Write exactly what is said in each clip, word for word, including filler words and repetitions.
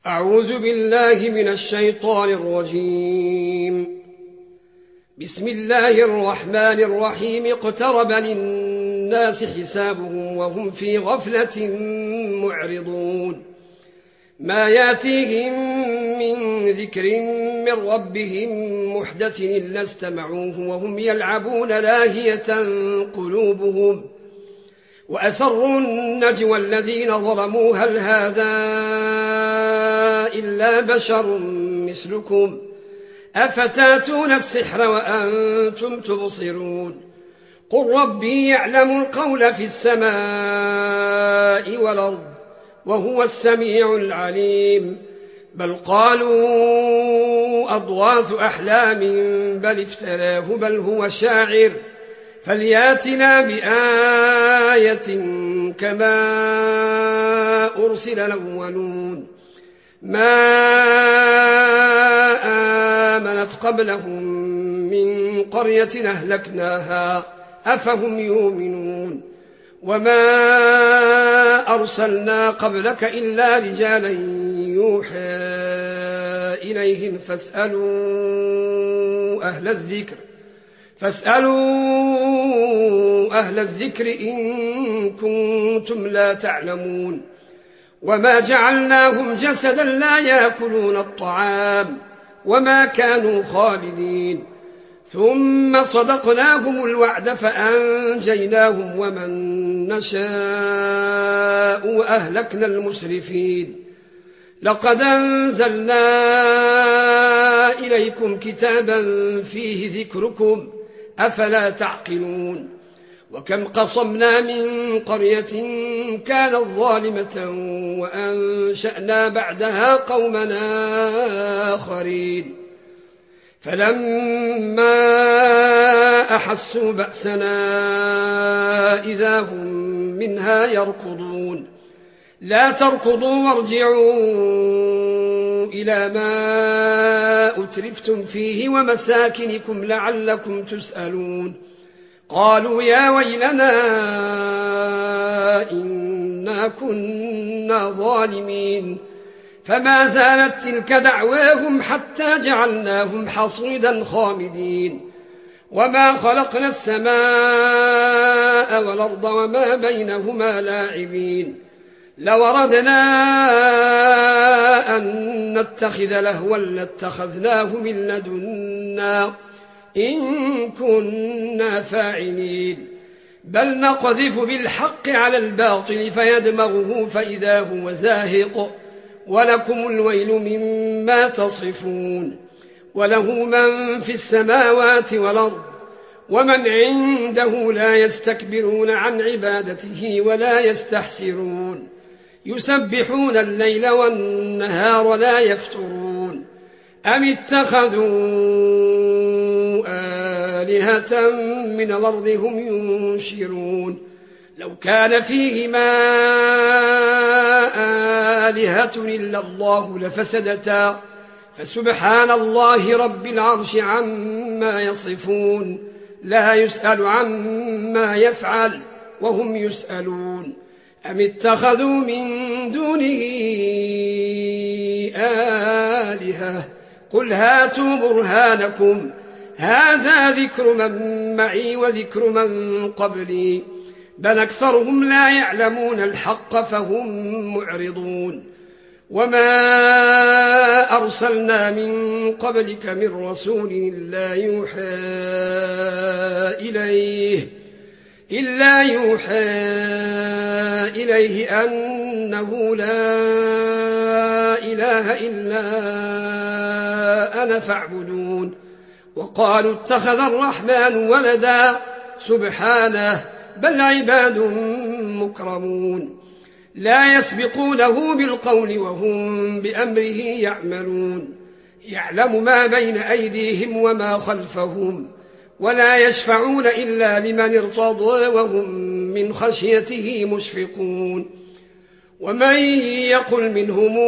أعوذ بالله من الشيطان الرجيم. بسم الله الرحمن الرحيم. اقترب للناس حسابهم وهم في غفلة معرضون. ما ياتيهم من ذكر من ربهم محدث إلا استمعوه وهم يلعبون لاهية قلوبهم وأسروا النجوى الذين ظلموا هل هذا إلا بشر مثلكم أفتاتون السحر وأنتم تبصرون. قل ربي يعلم القول في السماء والأرض وهو السميع العليم. بل قالوا أضغاث أحلام بل افتراه بل هو شاعر فلياتنا بآية كما أرسل الأولون. ما آمنت قبلهم من قرية أهلكناها أفهم يؤمنون. وما أرسلنا قبلك إلا رجالا يوحى إليهم فاسألوا أهل الذكر فاسألوا أهل الذكر إن كنتم لا تعلمون. وما جعلناهم جسدا لا يأكلون الطعام وما كانوا خالدين ثم صدقناهم الوعد فأنجيناهم ومن نشاء وأهلكنا المسرفين. لقد أنزلنا إليكم كتابا فيه ذكركم أفلا تعقلون. وكم قصمنا من قرية كانت ظالمة وأنشأنا بعدها قومنا آخرين فلما أحسوا بأسنا إذا هم منها يركضون. لا تركضوا وارجعوا إلى ما أترفتم فيه ومساكنكم لعلكم تسألون. قالوا يا ويلنا إنا كنا ظالمين. فما زالت تلك دعواهم حتى جعلناهم حصيدا خامدين. وما خلقنا السماء والأرض وما بينهما لاعبين. لوردنا أن نتخذ لهوا لاتخذناه من لدنا إن كنا فاعلين. بل نقذف بالحق على الباطل فيدمغه فإذا هو زاهق ولكم الويل مما تصفون. وله من في السماوات والأرض ومن عنده لا يستكبرون عن عبادته ولا يستحسرون. يسبحون الليل والنهار لا يفترون. أم اتخذوا آلهة من الأرض هم ينشرون. لو كان فيهما آلهة إلا الله لفسدتا فسبحان الله رب العرش عما يصفون. لا يسأل عما يفعل وهم يسألون. أم اتخذوا من دونه آلهة قل هاتوا برهانكم هذا ذكر من معي وذكر من قبلي بل أكثرهم لا يعلمون الحق فهم معرضون. وما أرسلنا من قبلك من رسول إلا يوحى إليه إلا يوحى إليه أنه لا إله إلا أنا فاعبدون. وقالوا اتخذ الرحمن ولدا سبحانه بل عباد مكرمون لا يسبقونه بالقول وهم بأمره يعملون. يعلم ما بين أيديهم وما خلفهم ولا يشفعون إلا لمن ارتضى وهم من خشيته مشفقون. ومن يقل منهم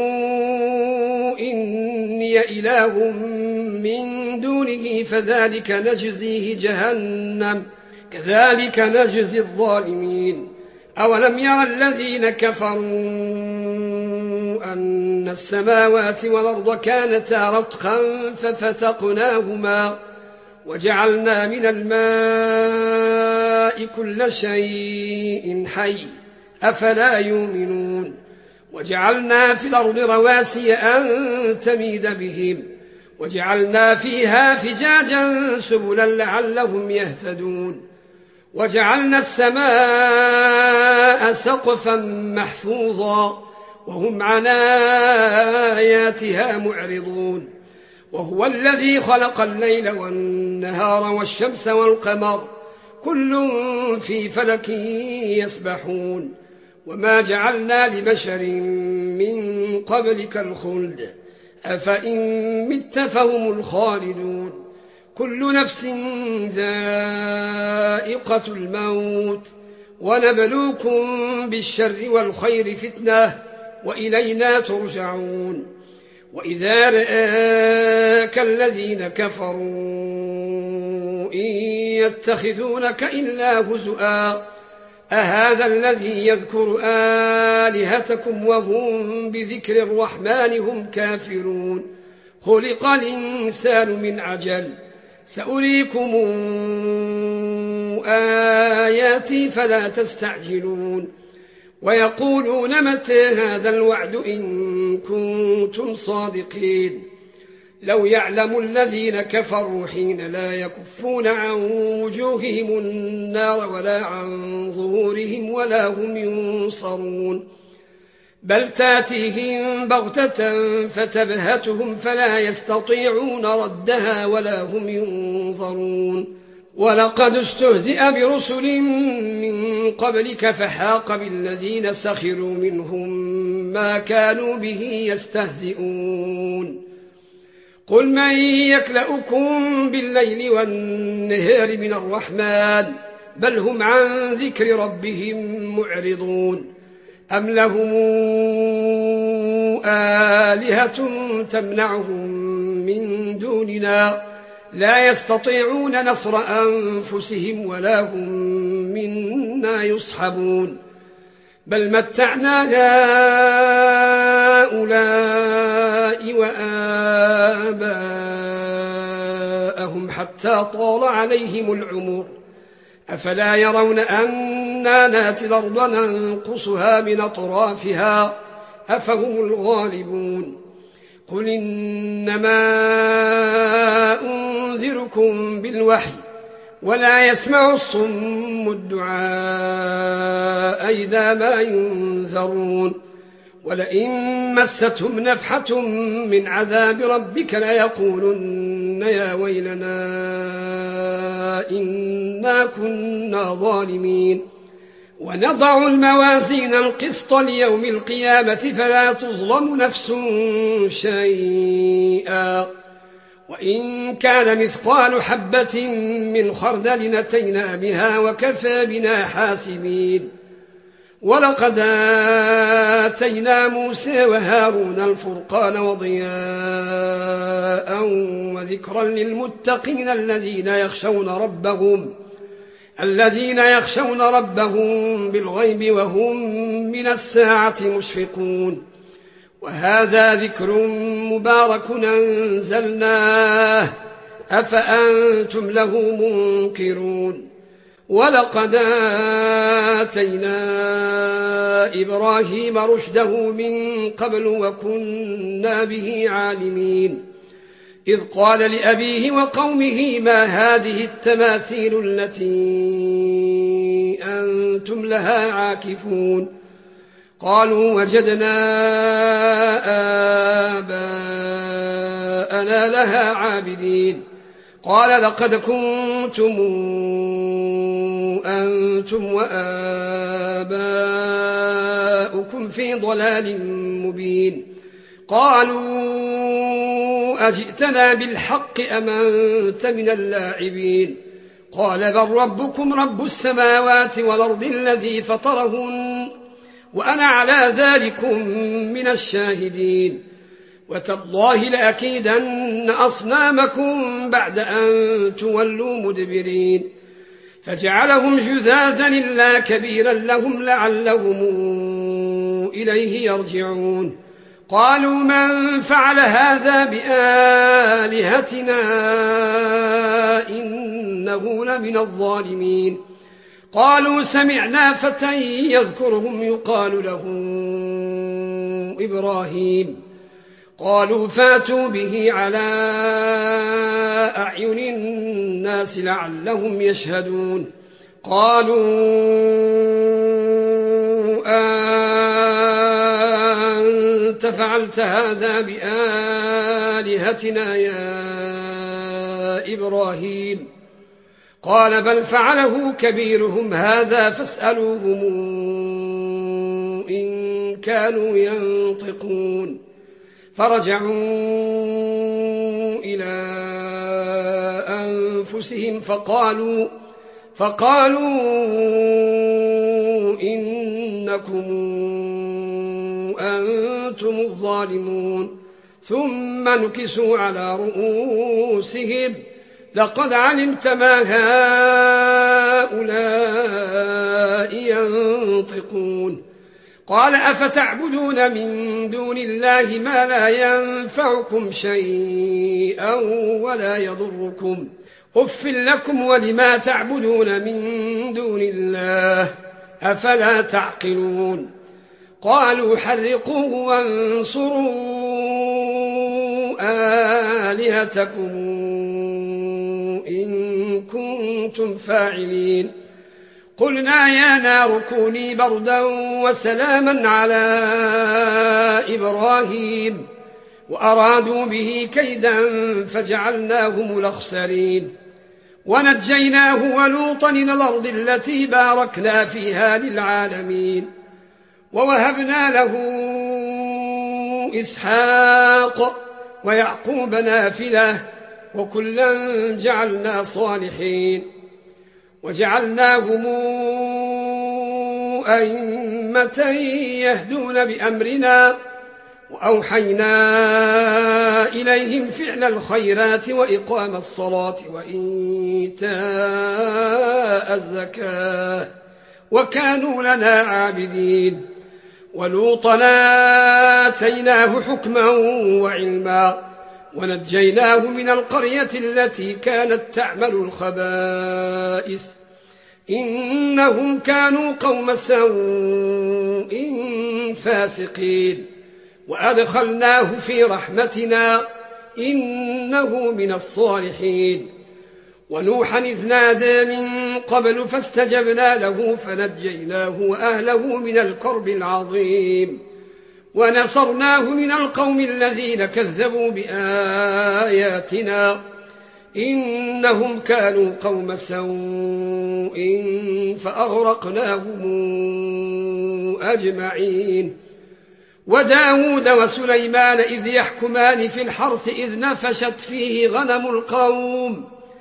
إني إله من دونه فذلك نجزيه جهنم كذلك نجزي الظالمين. أولم ير الذين كفروا أن السماوات والأرض كانتا رتقا ففتقناهما وجعلنا من الماء كل شيء حي أفلا يؤمنون وجعلنا في الأرض رواسي أن تميد بهم وجعلنا فيها فجاجا سبلا لعلهم يهتدون وجعلنا السماء سقفا محفوظا وهم عن آياتها معرضون وهو الذي خلق الليل والنهار والشمس والقمر كل في فلك يسبحون وما جعلنا لبشر من قبلك الخلد أفإن مت فهم الخالدون كل نفس ذائقة الموت ونبلوكم بالشر والخير فتنة وإلينا ترجعون وإذا رآك الذين كفروا إن يتخذونك إلا هزؤا أهذا الذي يذكر آلهتكم وهم بذكر الرحمن هم كافرون خلق الإنسان من عجل سأريكم آياتي فلا تستعجلون ويقولون متى هذا الوعد إن كنتم صادقين لو يعلم الذين كفروا حين لا يكفون عن وجوههم النار ولا عن ظهورهم ولا هم ينصرون بل تاتيهم بغتة فتبهتهم فلا يستطيعون ردها ولا هم ينظرون ولقد استهزئ برسل من قبلك فحاق بالذين سخروا منهم ما كانوا به يستهزئون قل من يكلؤكم بالليل والنهار من الرحمن بل هم عن ذكر ربهم معرضون أم لهم آلهة تمنعهم من دوننا لا يستطيعون نصر أنفسهم ولا هم منا يصحبون بل متعنا هؤلاء وآباءهم حتى طال عليهم العمر أفلا يرون أنا ناتي الأرض ننقصها من أطرافها أفهم الغالبون قل إنما أنذركم بالوحي ولا يسمع الصم الدعاء إذا ما ينذرون ولئن مستهم نفحة من عذاب ربك ليقولن يا ويلنا إنا كنا ظالمين ونضع الموازين القسط ليوم القيامة فلا تظلم نفس شيئا وإن كان مثقال حبة من خردل أتينا بها وكفى بنا حاسبين ولقد آتينا موسى وهارون الفرقان وضياء وذكرا للمتقين الذين يخشون ربهم الذين يخشون ربهم بالغيب وهم من الساعة مشفقون وهذا ذكر مبارك أنزلناه أفأنتم له منكرون ولقد آتينا إبراهيم رشده من قبل وكنا به عالمين إذ قال لأبيه وقومه ما هذه التماثيل التي أنتم لها عاكفون قالوا وجدنا آباءنا لها عابدين قال لقد كنتم أنتم وآباؤكم في ضلال مبين قالوا أجئتنا بالحق أم أنت من اللاعبين قال بل ربكم رب السماوات والأرض الذي فطرهن وأنا على ذلكم من الشاهدين وتالله لأكيدن أصنامكم بعد أن تولوا مدبرين فجعلهم جذاذا إلا كبيرا لهم لعلهم إليه يرجعون قالوا من فعل هذا بآلهتنا إنه لمن الظالمين. قالوا سمعنا فتى يذكرهم يقال له إبراهيم. قالوا فاتوا به على أعين الناس لعلهم يشهدون. قالوا أنت فعلت هذا بآلهتنا يا إبراهيم؟ قال بل فعله كبيرهم هذا فاسألوهم إن كانوا ينطقون. فرجعوا إلى أنفسهم فقالوا فقالوا إنكم أنتم الظالمون. ثم نكسوا على رؤوسهم لقد علمت ما هؤلاء ينطقون. قال أفتعبدون من دون الله ما لا ينفعكم شيئا ولا يضركم أف لكم ولما تعبدون من دون الله أفلا تعقلون. قالوا حرقوه وانصروا آلهتكم إن كنتم فاعلين. قلنا يا نار كوني بردا وسلاما على إبراهيم وأرادوا به كيدا فجعلناهم الأخسرين. ونجيناه ولوطا إلى الأرض التي باركنا فيها للعالمين. ووهبنا له إسحاق ويعقوب نافلة وكلا جعلنا صالحين وجعلناهم أئمة يهدون بأمرنا وأوحينا إليهم فعل الخيرات وإقام الصلاة وإيتاء الزكاة وكانوا لنا عابدين. ولوطا آتيناه حكما وعلما ونجيناه من القرية التي كانت تعمل الخبائث إنهم كانوا قوم سوء فاسقين. وأدخلناه في رحمتنا إنه من الصالحين. ونوحا إذ نادى من قبل فاستجبنا له فنجيناه وأهله من الكرب العظيم ونصرناه من القوم الذين كذبوا بآياتنا إنهم كانوا قوم سوء فأغرقناهم أجمعين. وداود وسليمان إذ يحكمان في الحرث إذ نفشت فيه غنم القوم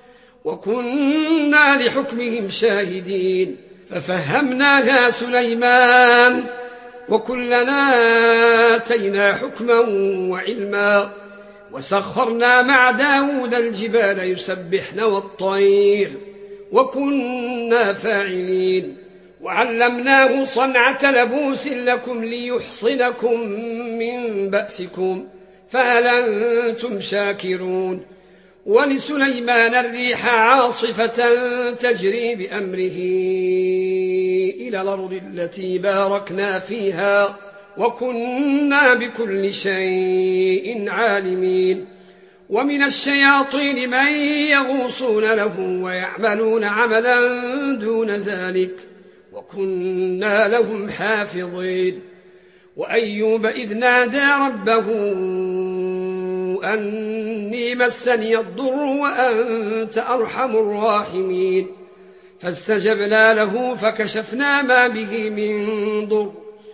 وكنا لحكمهم شاهدين ففهمناها سليمان وكلنا آتينا حكما وعلما وسخرنا مع داود الجبال يسبحن والطير وكنا فاعلين. وعلمناه صنعة لبوس لكم ليحصنكم من بأسكم فهل أنتم شاكرون. ولسليمان الريح عاصفة تجري بأمره إلى الأرض التي باركنا فيها وكنا بكل شيء عالمين. ومن الشياطين من يغوصون له ويعملون عملا دون ذلك وكنا لهم حافظين. وأيوب إذ نادى ربه أني مسني الضر وأنت أرحم الراحمين فاستجبنا له فكشفنا ما به من ضر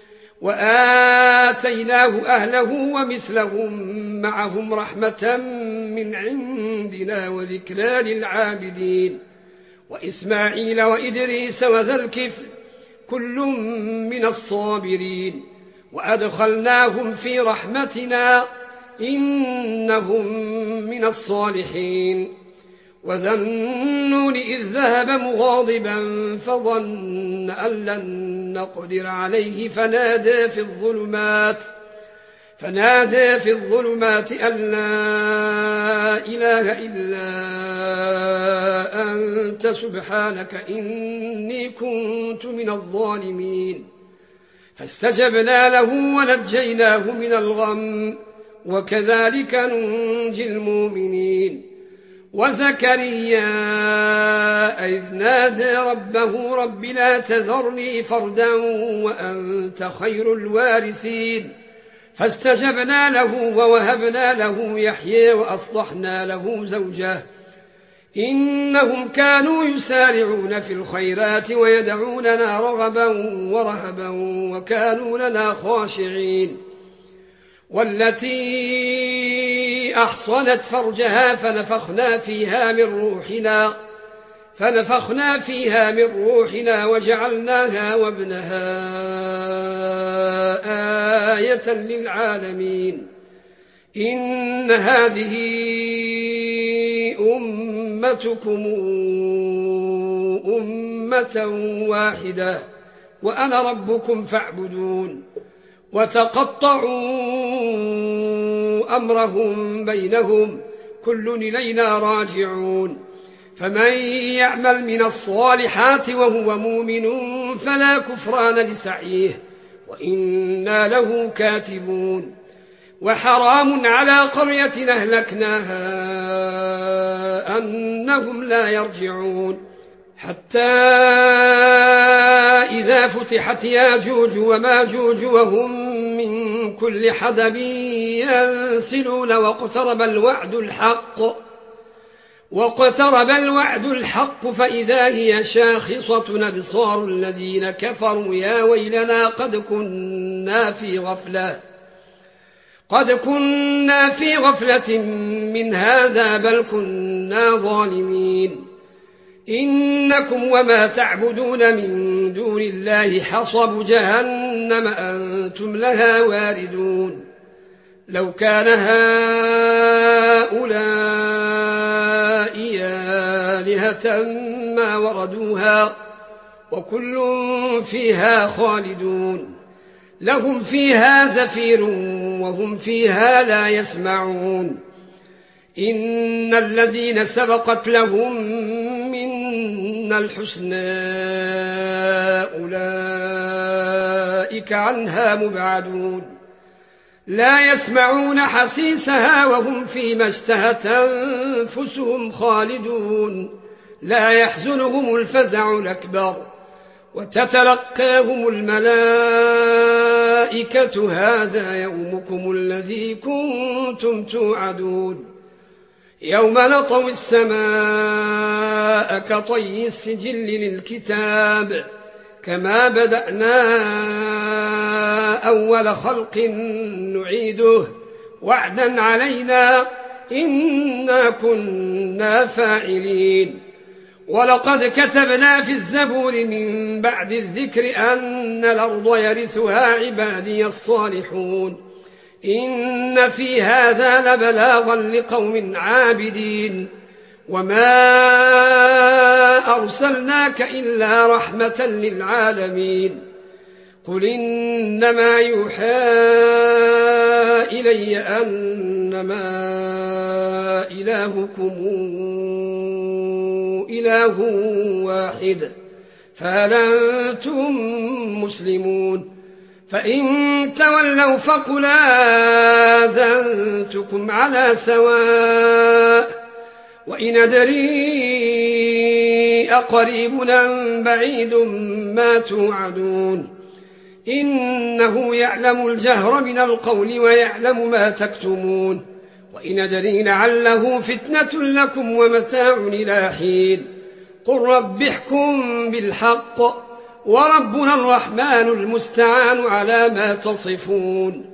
وآتيناه أهله ومثلهم معهم رحمة من عندنا وذكرى للعابدين. وإسماعيل وإدريس وذا الكفل كل من الصابرين وأدخلناهم في رحمتنا إنهم من الصالحين. وذا النون إذ ذهب مغاضبا فظن أن لن نقدر عليه فنادى في الظلمات فنادى في الظلمات أن لا إله إلا أنت سبحانك إني كنت من الظالمين فاستجبنا له ونجيناه من الغم وكذلك ننجي المؤمنين وزكريا إذ نادى ربه رب لا تذرني فردا وأنت خير الوارثين فاستجبنا له ووهبنا له يحيى وأصلحنا له زوجه إنهم كانوا يسارعون في الخيرات ويدعوننا رغبا ورهبا وكانوا لنا خاشعين والتي أحصنت فرجها فنفخنا فيها من روحنا فنفخنا فيها من روحنا وجعلناها وابنها آية للعالمين إن هذه أمتكم أمة واحدة وأنا ربكم فاعبدون وتقطعوا أمرهم بينهم كل إلينا راجعون فمن يعمل من الصالحات وهو مؤمن فلا كفران لسعيه وإنا له كاتبون وحرام على قرية أهلكناها أنهم لا يرجعون حتى إذا فتحت ياجوج وماجوج وهم من كل حدب ينسلون واقترب الوعد الحق واقترب الوعد الحق فإذا هي شاخصة أبصار الذين كفروا يا ويلنا قد كنا في غفلة قد كنا في غفلة من هذا بل كنا ظالمين إنكم وما تعبدون من دون الله حصب جهنم أنتم لها واردون لو كان هؤلاء آلهة ما وردوها وكل فيها خالدون لهم فيها زفير وهم فيها لا يسمعون إن الذين سبقت لهم منا الحسنى أولئك عنها مبعدون لا يسمعون حسيسها وهم فيما اشتهت أنفسهم خالدون لا يحزنهم الفزع الأكبر وتتلقاهم الملائكة هذا يومكم الذي كنتم توعدون يوم نطوي السماء كطي السجل للكتاب كما بدأنا أول خلق نعيده وعدا علينا إنا كنا فاعلين ولقد كتبنا في الزبور من بعد الذكر أن الأرض يرثها عبادي الصالحون إن في هذا لبلاغا لقوم عابدين وما أرسلناك إلا رحمة للعالمين قل إنما يوحى إلي أنما إلهكم إله واحد فهل أنتم مسلمون فإن تولوا فقل آذنتكم على سواء وإن أدري أقريب أم بعيد ما توعدون إنه يعلم الجهر من القول ويعلم ما تكتمون وإن أدري لعله فتنة لكم ومتاع إلى حين قل رب احكم بالحق وربنا الرحمن المستعان على ما تصفون